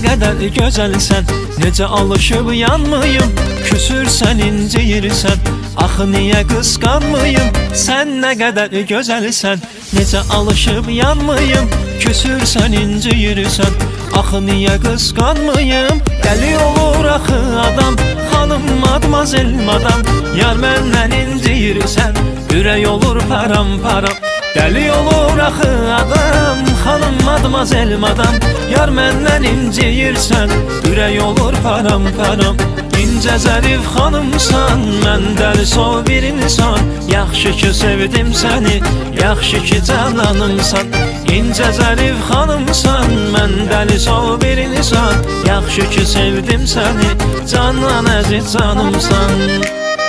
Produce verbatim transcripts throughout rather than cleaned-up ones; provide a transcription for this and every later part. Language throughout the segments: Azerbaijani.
qədər gözəlsən, necə alışıb yanmayım, küsürsən, inciyirsən, axı niyə qısqanmayım? Sən nə qədər gözəlsən, necə alışıb yanmayım, küsürsən, inciyirsən, axı niyə qısqanmayım? Dəli olur axı adam, xanım, madmazel, madam, yar məndən inciyirsən, ürək olur param-param. Dəli olur axı adam, xanım, madmazel, madam, yar məndən inciyirsən, ürək olur param-param. İncə zərif xanımsan, mən dəli sov bir insan, yaxşı ki sevdim səni, yaxşı ki cananımsan. İncə zərif xanımsan, mən dəli sov bir insan, yaxşı ki sevdim səni, canan əziz canımsan.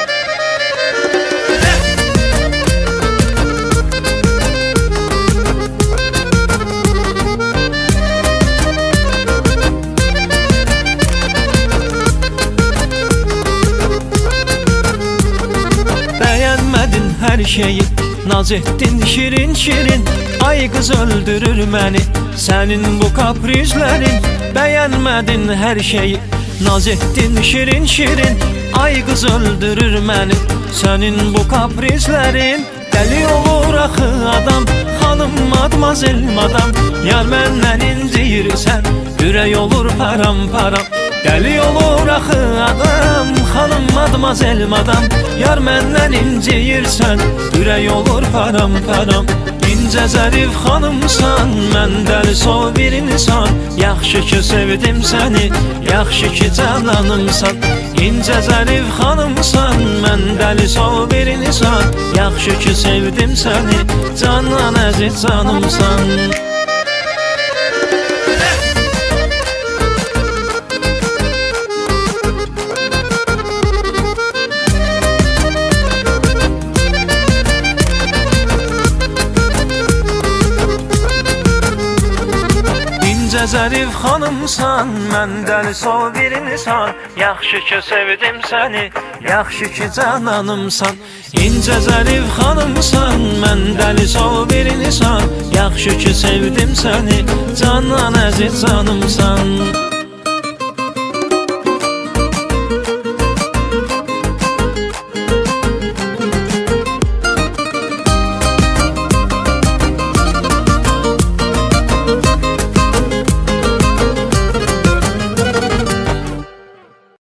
Hər şeyi naz etdin şirin-şirin, ay qız öldürür məni sənin bu kaprizlərin. Bəyənmədin hər şeyi naz etdin şirin-şirin, ay qız öldürür məni sənin bu kaprizlərin. Dəli olur axı adam, xanım, madmazel, madam, yar məndən inciyirsən, ürək olur param-param. Dəli olur axı adam, xanım, madmazel, madam, yar məndən inciyirsən, ürək olur param-param. İncə zərif xanımsan, mən dəli sov bir insan, yaxşı ki sevdim səni, yaxşı ki cananımsan. İncə zərif xanımsan, mən dəli sov bir insan, yaxşı ki sevdim səni, canan əziz canımsan. İncə zərif xanımsan, mən dəli sov bir insan, yaxşı ki sevdim səni, yaxşı ki cananımsan. İncə zərif xanımsan, mən dəli sov bir insan, yaxşı ki sevdim səni, canan əziz canımsan.